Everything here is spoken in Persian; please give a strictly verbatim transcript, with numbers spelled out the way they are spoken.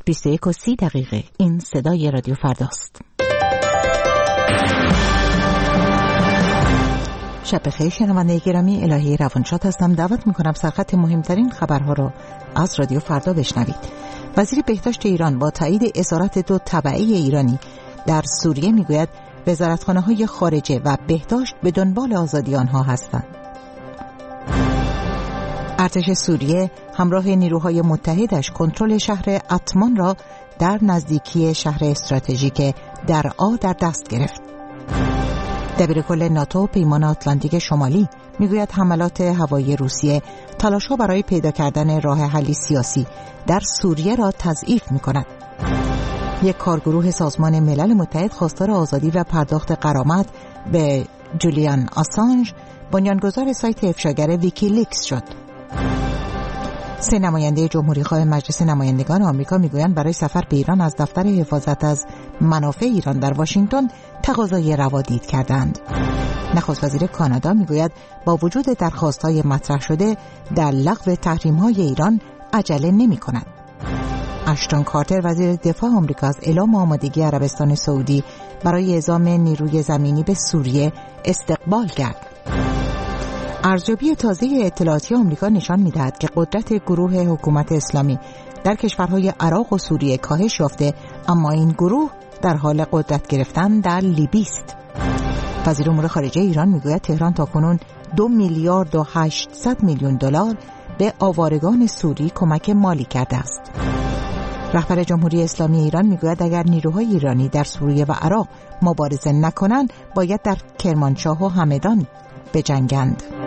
بیست و یک و سی دقیقه. این صدای رادیو فرداست. شب بخیر شنونده گرامی، الهی روانشاد هستم. دعوت میکنم سرخط مهمترین خبرها را از رادیو فردا بشنوید. وزیر بهداشت ایران با تایید اسارت دو تبعه ایرانی در سوریه میگوید وزارتخانه‌های خارجه و بهداشت به دنبال آزادی آنها هستند. ارتش سوریه همراه نیروهای متحدش کنترل شهر اتمان را در نزدیکی شهر استراتژیک درعا در دست گرفت. دبیرکل ناتو پیمان آتلانتیک شمالی میگوید حملات هوایی روسیه تلاش‌ها برای پیدا کردن راه حلی سیاسی در سوریه را تضعیف می‌کند. یک کارگروه سازمان ملل متحد خواستار آزادی و پرداخت غرامت به جولیان آسانژ، بنیانگذار سایت افشاگر ویکیلیکس شد. سه نماینده جمهوری‌خواه مجلس نمایندگان آمریکا میگویند برای سفر به ایران از دفتر حفاظت از منافع ایران در واشنگتن تقاضای روادید کردند. نخست وزیر کانادا میگوید با وجود درخواست‌های مطرح شده در لغو تحریم‌های ایران عجله نمی‌کند. اشتون کارتر وزیر دفاع آمریکا از اعلام آمادگی عربستان سعودی برای اعزام نیروی زمینی به سوریه استقبال کرد. ارزیابی تازه اطلاعاتی آمریکا نشان می‌دهد که قدرت گروه حکومت اسلامی در کشورهای عراق و سوریه کاهش یافته، اما این گروه در حال قدرت گرفتن در لیبی است. وزیر امور خارجه ایران میگوید تهران تاکنون دو میلیارد و هشتصد میلیون دلار به آوارگان سوری کمک مالی کرده است. رهبر جمهوری اسلامی ایران میگوید اگر نیروهای ایرانی در سوریه و عراق مبارزه نکنند باید در کرمانشاه و همدان بجنگند.